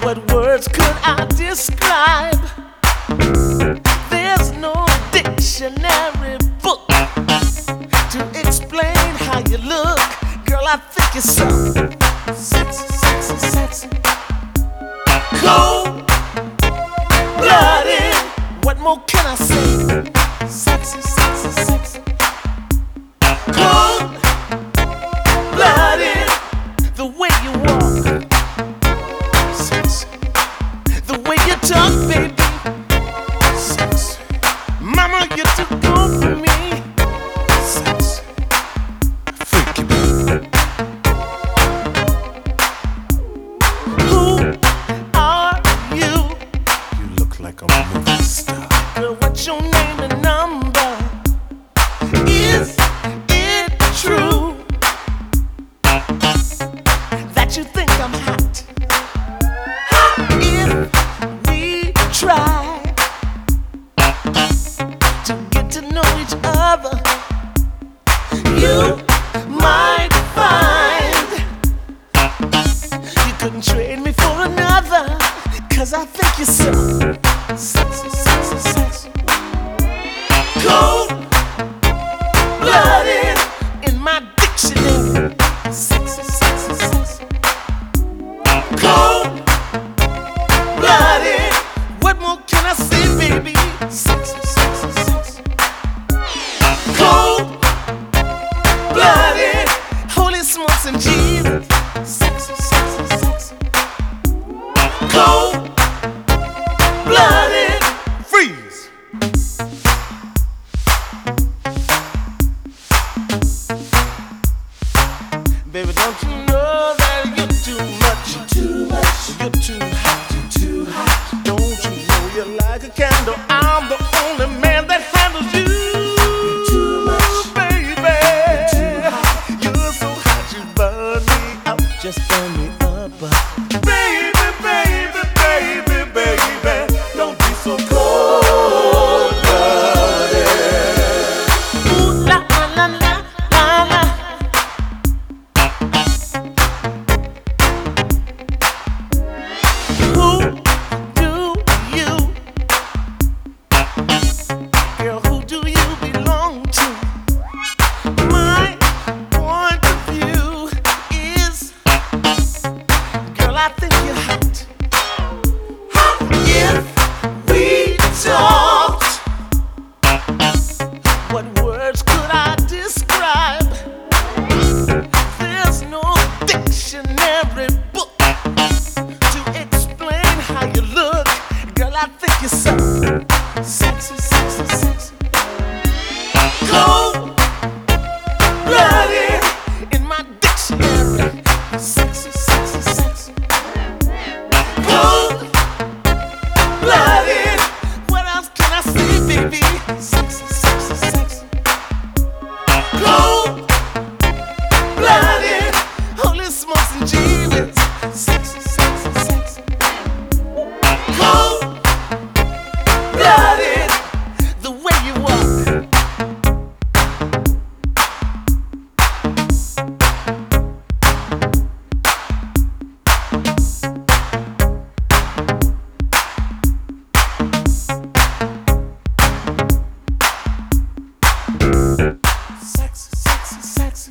What words could I describe? There's no dictionary book to explain how you look. Girl, I think you're so sexy, sexy, sexy. Cold-blooded. What more can I say? Sexy, sexy, sexy. Cold-blooded. The way you walk, sexy. The way you talk, baby, sexy. Mama, you're too good for me, sexy. Freaky, baby. Who are you? You look like a movie star. Girl, what's your name and number? Is it true that you think I'm hot? If we try to get to know each other, you might find you couldn't trade me for another. 'Cause I think you're so sexy, sexy, sexy. Cold-blooded in my dictionary. Sexy, sexy, sexy. Cold-blooded. What more can I say, baby? Sexy, sexy, sexy. Cold-blooded. Holy smokes and Jesus. Sexy, sexy, sexy. Cold-blooded. Freeze. Baby, don't you know that you're too much? You're too much. You're too hot. You're too hot. Don't you know you're like a candle? I'm the only man that handles you. You're too much, baby. You're too hot. You're so hot, you burn me out. Just burn me up, baby, baby, baby, baby. Don't be so cold-blooded. Ooh la la la la la la. Who do you, girl, who do you belong to? My point of view is, girl, I think you're hot. If we talked, what words could I describe? There's no dictionary book to explain how you look. Girl, I think you're so sexy, sexy, sexy. Cold-blooded in my dictionary. Sexy, sexy, sexy. Cold-blooded. What else can I say, baby? Sexy, sexy, sexy. Cold-blooded. Holy smokes and Jesus. Sexy, sexy, sexy. Cold-blooded. The way you walk. Sexy, sexy, sexy.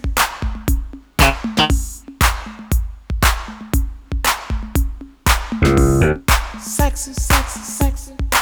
Sexy, sexy, sexy.